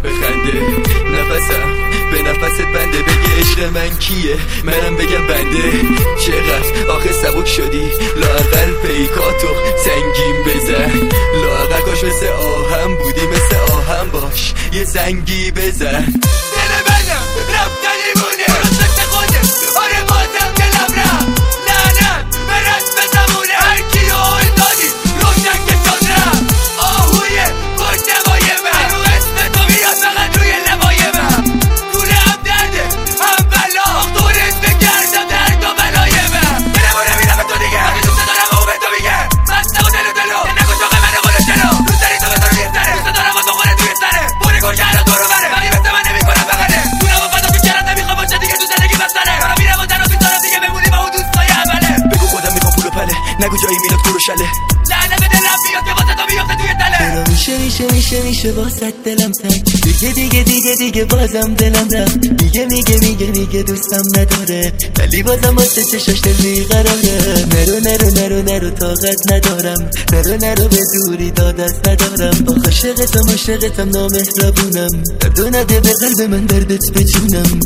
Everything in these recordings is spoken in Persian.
بخنده، نفسم به نفست بنده. بگه عشق من کیه، منم بگم بنده. چقدر آخه سبک شدی، لااقل پیکاتو سنگین بزن. لااقل کاش مثل آهم بودی، مثل آهم باش یه زنگی بزن. دل منم رفتنی مونه، رسط خونه، آره بازم دلم رفت. لعنت به رسم زمونه، هرکی رو دادی روشن که شد رفت. آهوی پشتوای من رو اسم تو بیاد فقط روی لبای من. دوره هم درده هم بلا، دورت بکردم درد و بلای من. دلمو نمیدم به تو دیگه، وقتی دوست دارم و به تو میگه مست نگو دلو دلو، نگو شاقه من نگو جلو. دوست داری تو بذار روی سره، دوست دارم باز بخوره توی سره. بوری کن شهر تو رو بره، ولی مثل من نمی کنم بغله. دونم و فدا تو چرت نمیخوام باشه دیگه تو زندگی بستره. دارم میرم و تنها بیزارم دیگه بمونی با اون دوستای اوله. بگو خودم میخوام پول و پله، نگو جایی میلاد کور و شله. لعنه به دلم بیاد که واسه تو بیفته توی تله. چرا میشه واسه دلم تنگ، دیگه بازم دلم رفت. میگه دوستم نداره، ولی بازم واسه چشاش دل بیقراره. نرو طاقت ندارم، نرو به زوری دادست ندارم. با عاشقتم نامهربونم، دردو نده به قلب من دردت بجونم.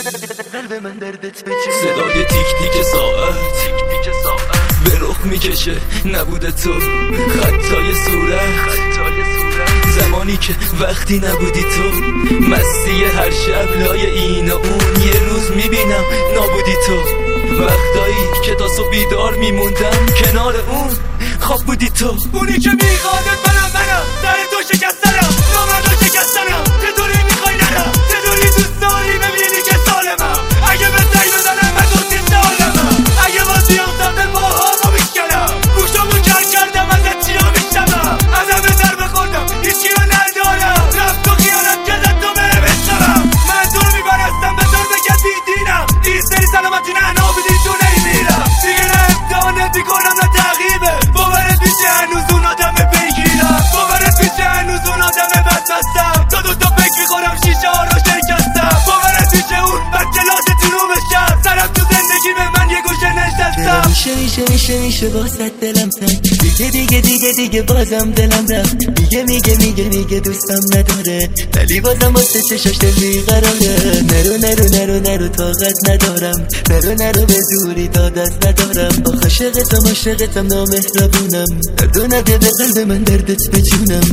صدای تیک تیک ساعت به رخ میکشه نبوده تو، خطای صورت زمانی که وقتی نبودی تو. مستی هر شب لای این و اون، یه روز میبینم نابودی تو. وقتایی که تا صبح بیدار میموندم کنار اون، خواب بودی تو. اونی که میخوادت منم در تو شکستنم، نامردو شکستنم. چطوری میخوای نرم، چطوری دوست داری ببینی که سالمم. اگه به سعی بزنم من دوستی سالمم، اگه بازیم سمت پاهامو میشکنم. گوشامو کر کردم ازت چیا میشنم، از همه در بخوردم هیچی رو ندارم. رفت و خیالت کردت تو بهم بشنم. من تو رو میبرستم به طور بگه بیدینم. این سری سلامتی نه نابودی تو نمیمیرم دیگه، نه امتحانت میکنم نه تغییبه. باورت میشه هنوز اون آدم بگیرم، باورت میشه هنوز اون آدم بدمستم. تا فکر میخورم شیشه ها رو شکستم. باورت میشه اون بچه لاشه جنوب بشم، سرم تو زندگی به من یه گوشه نشستم. میشه واسه دلم تنگ، دیگه بازم دلم رفت. میگه دوستم نداره، ولی بازم واسه چشاش دل بیقراره. نرو طاقت ندارم، نرو به زوری دادست ندارم. با عاشقتم نامهربونم، دردو نده به قلب من دردت بجونم.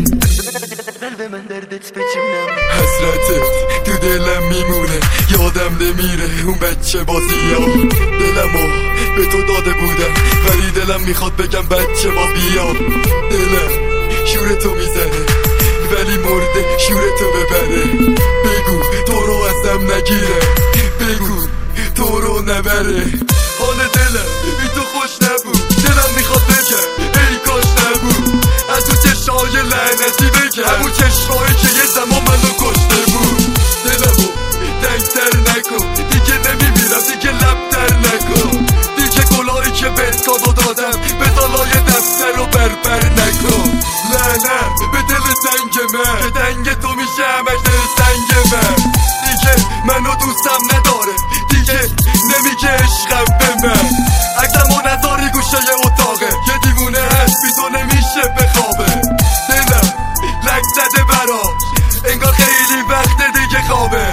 حسرتت تو دلم میمونه، یادم نمیره اون بچه بازیا. دلمو به تو داده بودم، ولی دلم میخواد بگم بچه با بیا. دلم شورتو میزنه، ولی مرده شورتو ببره. بگو تو رو ازم نگیره، بگو تو رو نبره. حال دلم بی تو خوش نبود، دلم میخواد بگم ای کاش نبود. از تو چشای لعنتی بگم، همون چشمایی که یه زمان منو کشته بود. دلمو تنگتر نکن، دیگه نمیمیرم، دیگه لبتر نکن. دیگه گلایی که بهت کادو دادم به تالای دفتر رو بربر نکن. لعنت به دل سنگ من، که دنگ تو میشه همش دل سنگ من. دیگه منو دوستم نداره، دیگه نمیگه عشقم به من. عکسمو نذاری گوشه اتاقه، یه دیوونه هست بی تو نمیشه بخوابه. دلم لک زده براش، انگار خیلی وقت دیگه خوابه.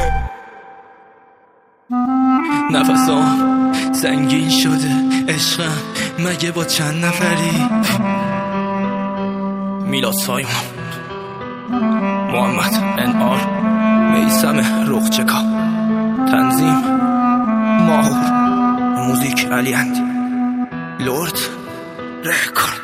نفسام سنگین شده، عشقم مگه با چند نفری. میلاد سایمان، محمد NR، میثم رخچکا، تنظیم ماهور، موزیک علی اندی، لورد رکورد.